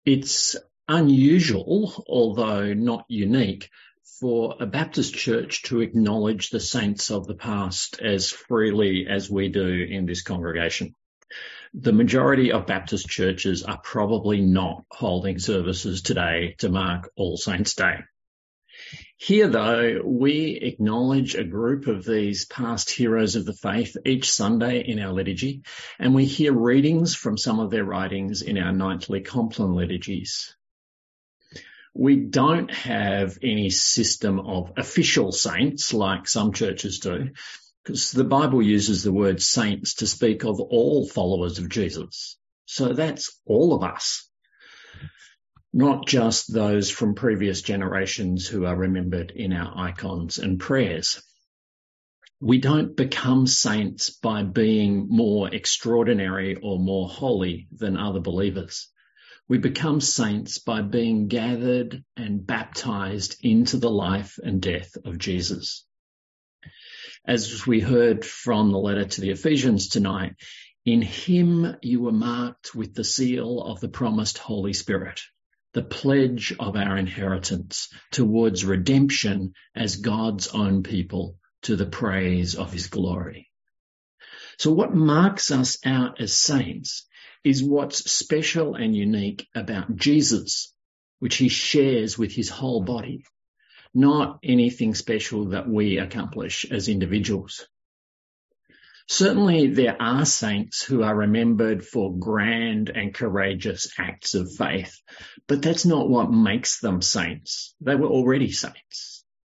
It's unusual, although not unique, for a Baptist church to acknowledge the saints of the past as freely as we do in this congregation. The majority of Baptist churches are probably not holding services today to mark All Saints' Day. Here, though, we acknowledge a group of these past heroes of the faith each Sunday in our liturgy, and we hear readings from some of their writings in our nightly Compline liturgies. We don't have any system of official saints like some churches do, because the Bible uses the word saints to speak of all followers of Jesus. So that's all of us, not just those from previous generations who are remembered in our icons and prayers. We don't become saints by being more extraordinary or more holy than other believers. We become saints by being gathered and baptized into the life and death of Jesus. As we heard from the letter to the Ephesians tonight, in him you were marked with the seal of the promised Holy Spirit, the pledge of our inheritance towards redemption as God's own people to the praise of his glory. So what marks us out as saints is what's special and unique about Jesus, which he shares with his whole body, not anything special that we accomplish as individuals. Certainly there are saints who are remembered for grand and courageous acts of faith, but that's not what makes them saints. They were already saints.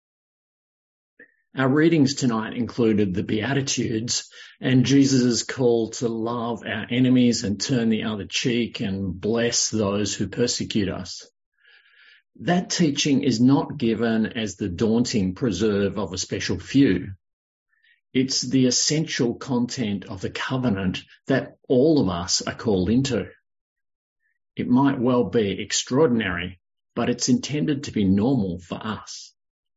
Our readings tonight included the Beatitudes and Jesus' call to love our enemies and turn the other cheek and bless those who persecute us. That teaching is not given as the daunting preserve of a special few. It's the essential content of the covenant that all of us are called into. It might well be extraordinary, but it's intended to be normal for us.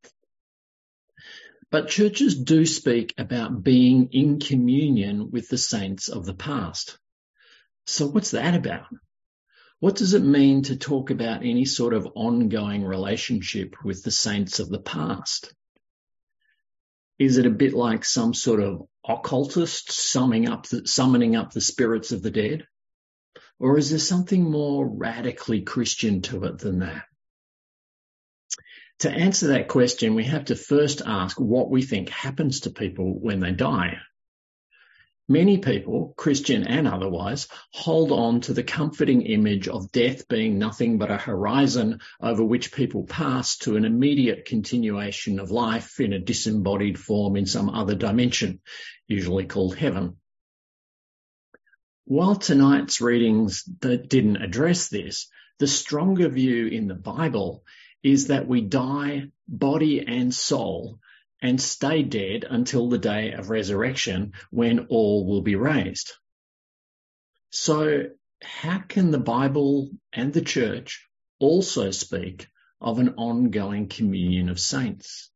But churches do speak about being in communion with the saints of the past. So what's that about? What does it mean to talk about any sort of ongoing relationship with the saints of the past? Is it a bit like some sort of occultist summoning up the spirits of the dead? Or is there something more radically Christian to it than that? To answer that question, we have to first ask what we think happens to people when they die. Many people, Christian and otherwise, hold on to the comforting image of death being nothing but a horizon over which people pass to an immediate continuation of life in a disembodied form in some other dimension, usually called heaven. While tonight's readings didn't address this, the stronger view in the Bible is that we die, body and soul, and stay dead until the day of resurrection when all will be raised. So how can the Bible and the church also speak of an ongoing communion of saints?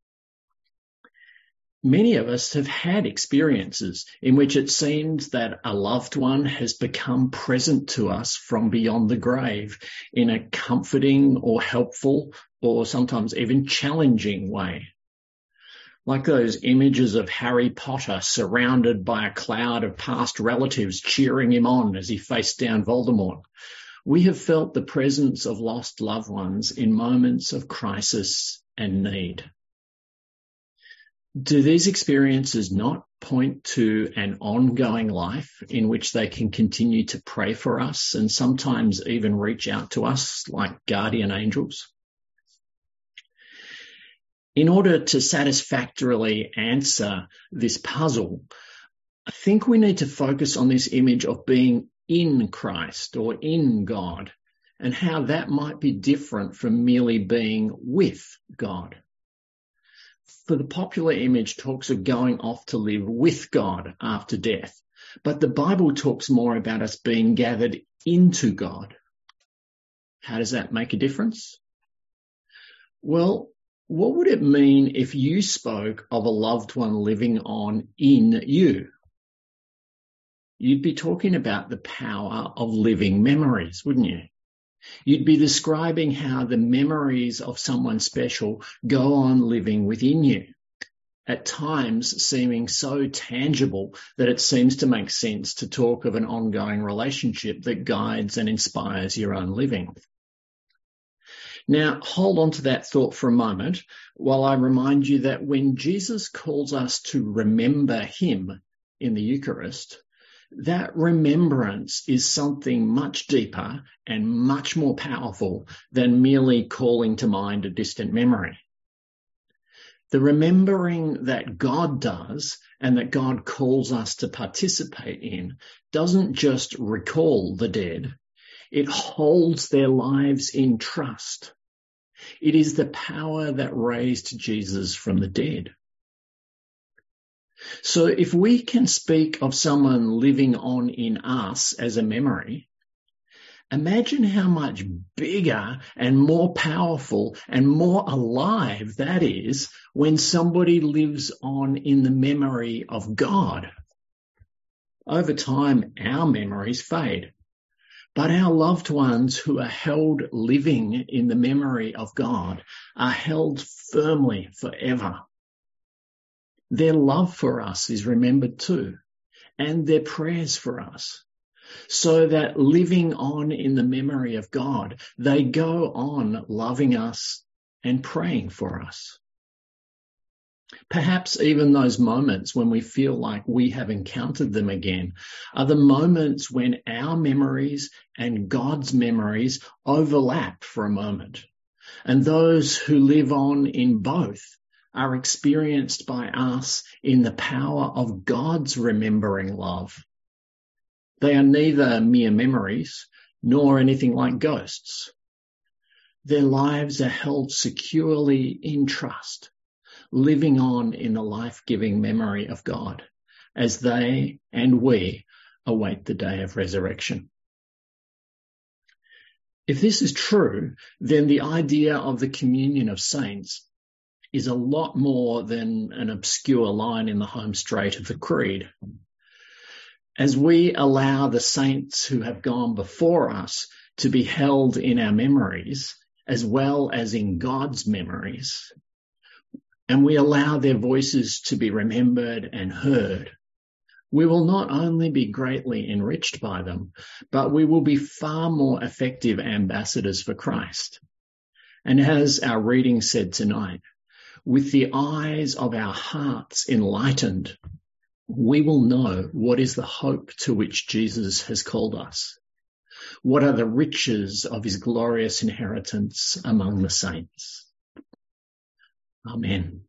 Many of us have had experiences in which it seems that a loved one has become present to us from beyond the grave in a comforting or helpful or sometimes even challenging way. Like those images of Harry Potter surrounded by a cloud of past relatives cheering him on as he faced down Voldemort. We have felt the presence of lost loved ones in moments of crisis and need. Do these experiences not point to an ongoing life in which they can continue to pray for us and sometimes even reach out to us like guardian angels? In order to satisfactorily answer this puzzle, I think we need to focus on this image of being in Christ or in God and how that might be different from merely being with God. For the popular image talks of going off to live with God after death, but the Bible talks more about us being gathered into God. How does that make a difference? Well, what would it mean if you spoke of a loved one living on in you? You'd be talking about the power of living memories, wouldn't you? You'd be describing how the memories of someone special go on living within you, at times seeming so tangible that it seems to make sense to talk of an ongoing relationship that guides and inspires your own living. Now, hold on to that thought for a moment while I remind you that when Jesus calls us to remember him in the Eucharist, that remembrance is something much deeper and much more powerful than merely calling to mind a distant memory. The remembering that God does and that God calls us to participate in doesn't just recall the dead, it holds their lives in trust. It is the power that raised Jesus from the dead. So if we can speak of someone living on in us as a memory, imagine how much bigger and more powerful and more alive that is when somebody lives on in the memory of God. Over time, our memories fade, but our loved ones who are held living in the memory of God are held firmly forever. Their love for us is remembered too, and their prayers for us, so that living on in the memory of God, they go on loving us and praying for us. Perhaps even those moments when we feel like we have encountered them again are the moments when our memories and God's memories overlap for a moment. And those who live on in both are experienced by us in the power of God's remembering love. They are neither mere memories nor anything like ghosts. Their lives are held securely in trust, living on in the life-giving memory of God as they and we await the day of resurrection. If this is true, then the idea of the communion of saints is a lot more than an obscure line in the home straight of the creed. As we allow the saints who have gone before us to be held in our memories, as well as in God's memories, and we allow their voices to be remembered and heard, we will not only be greatly enriched by them, but we will be far more effective ambassadors for Christ. And as our reading said tonight, with the eyes of our hearts enlightened, we will know what is the hope to which Jesus has called us. What are the riches of his glorious inheritance among the saints? Amen.